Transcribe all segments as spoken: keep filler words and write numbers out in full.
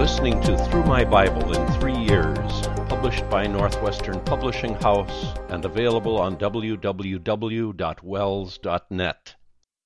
listening to Through My Bible in Three Years, published by Northwestern Publishing House and available on w w w dot wells dot net.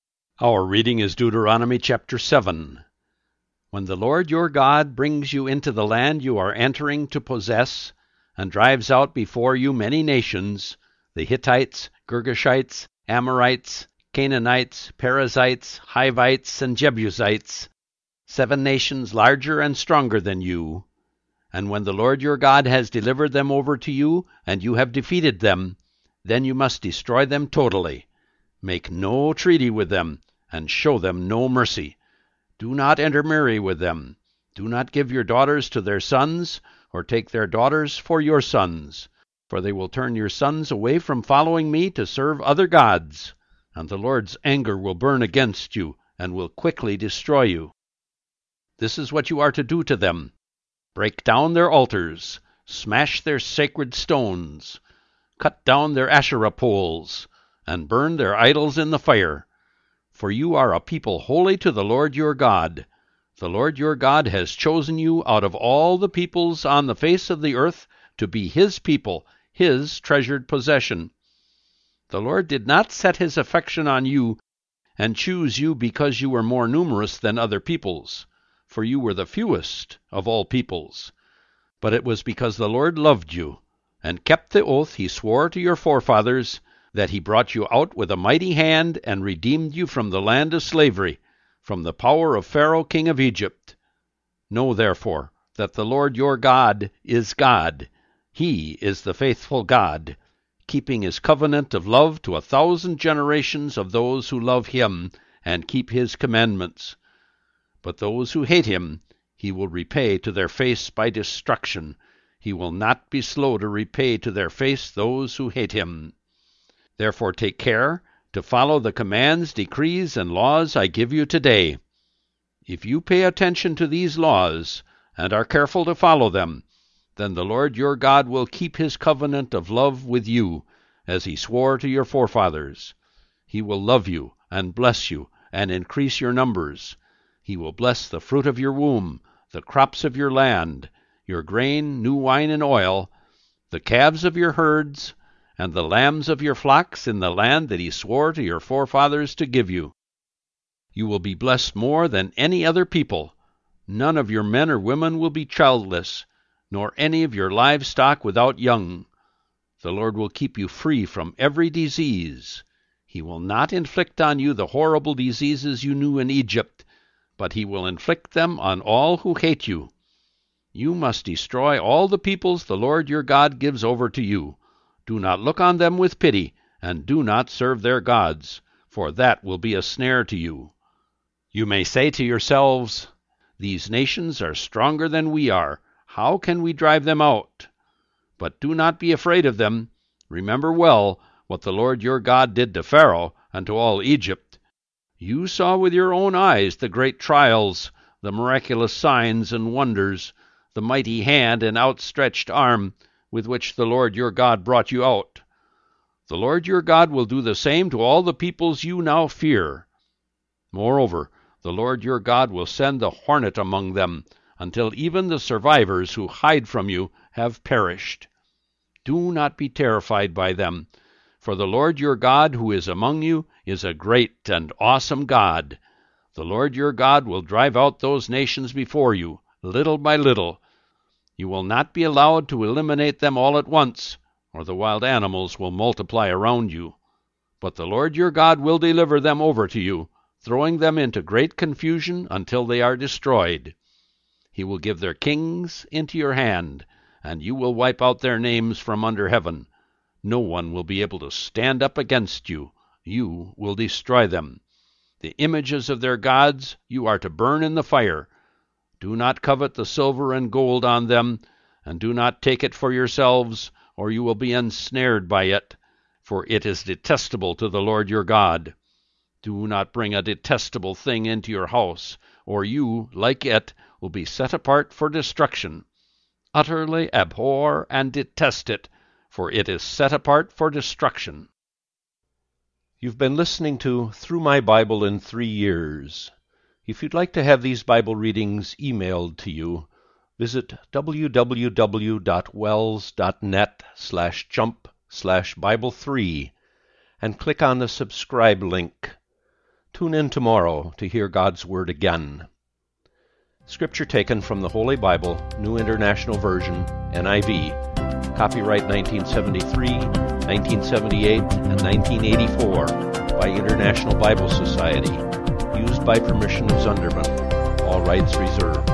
Our reading is Deuteronomy chapter seven. When the Lord your God brings you into the land you are entering to possess, and drives out before you many nations, the Hittites, Girgashites, Amorites, Canaanites, Perizzites, Hivites, and Jebusites, seven nations larger and stronger than you. And when the Lord your God has delivered them over to you, and you have defeated them, then you must destroy them totally. Make no treaty with them, and show them no mercy. Do not intermarry with them. Do not give your daughters to their sons, or take their daughters for your sons, for they will turn your sons away from following me to serve other gods, and the Lord's anger will burn against you, and will quickly destroy you. This is what you are to do to them. Break down their altars, smash their sacred stones, cut down their Asherah poles, and burn their idols in the fire. For you are a people holy to the Lord your God. The Lord your God has chosen you out of all the peoples on the face of the earth to be his people, his treasured possession. The Lord did not set his affection on you and choose you because you were more numerous than other peoples, for you were the fewest of all peoples. But it was because the Lord loved you, and kept the oath he swore to your forefathers, that he brought you out with a mighty hand and redeemed you from the land of slavery, from the power of Pharaoh king of Egypt. Know therefore that the Lord your God is God. He is the faithful God, keeping his covenant of love to a thousand generations of those who love him and keep his commandments. But those who hate him he will repay to their face by destruction. He will not be slow to repay to their face those who hate him. Therefore take care to follow the commands, decrees, and laws I give you today. If you pay attention to these laws, and are careful to follow them, then the Lord your God will keep his covenant of love with you, as he swore to your forefathers. He will love you, and bless you, and increase your numbers. He will bless the fruit of your womb, the crops of your land, your grain, new wine, and oil, the calves of your herds, and the lambs of your flocks in the land that he swore to your forefathers to give you. You will be blessed more than any other people. None of your men or women will be childless, nor any of your livestock without young. The Lord will keep you free from every disease. He will not inflict on you the horrible diseases you knew in Egypt, but he will inflict them on all who hate you. You must destroy all the peoples the Lord your God gives over to you. Do not look on them with pity, and do not serve their gods, for that will be a snare to you. You may say to yourselves, "These nations are stronger than we are. How can we drive them out?" But do not be afraid of them. Remember well what the Lord your God did to Pharaoh and to all Egypt. You saw with your own eyes the great trials, the miraculous signs and wonders, the mighty hand and outstretched arm with which the Lord your God brought you out. The Lord your God will do the same to all the peoples you now fear. Moreover, the Lord your God will send the hornet among them, until even the survivors who hide from you have perished. Do not be terrified by them, for the Lord your God who is among you is a great and awesome God. The Lord your God will drive out those nations before you, little by little. You will not be allowed to eliminate them all at once, or the wild animals will multiply around you. But the Lord your God will deliver them over to you, throwing them into great confusion until they are destroyed. He will give their kings into your hand, and you will wipe out their names from under heaven. No one will be able to stand up against you. You will destroy them. The images of their gods you are to burn in the fire. Do not covet the silver and gold on them, and do not take it for yourselves, or you will be ensnared by it, for it is detestable to the Lord your God. Do not bring a detestable thing into your house, or you, like it, will be set apart for destruction. Utterly abhor and detest it, for it is set apart for destruction. You've been listening to Through My Bible in Three Years. If you'd like to have these Bible readings emailed to you, visit www.wells.net slash jump slash Bible three and click on the subscribe link. Tune in tomorrow to hear God's Word again. Scripture taken from the Holy Bible, New International Version, N I V, copyright nineteen seventy-three, nineteen seventy-eight, and nineteen eighty-four by International Bible Society, used by permission of Zunderman. All rights reserved.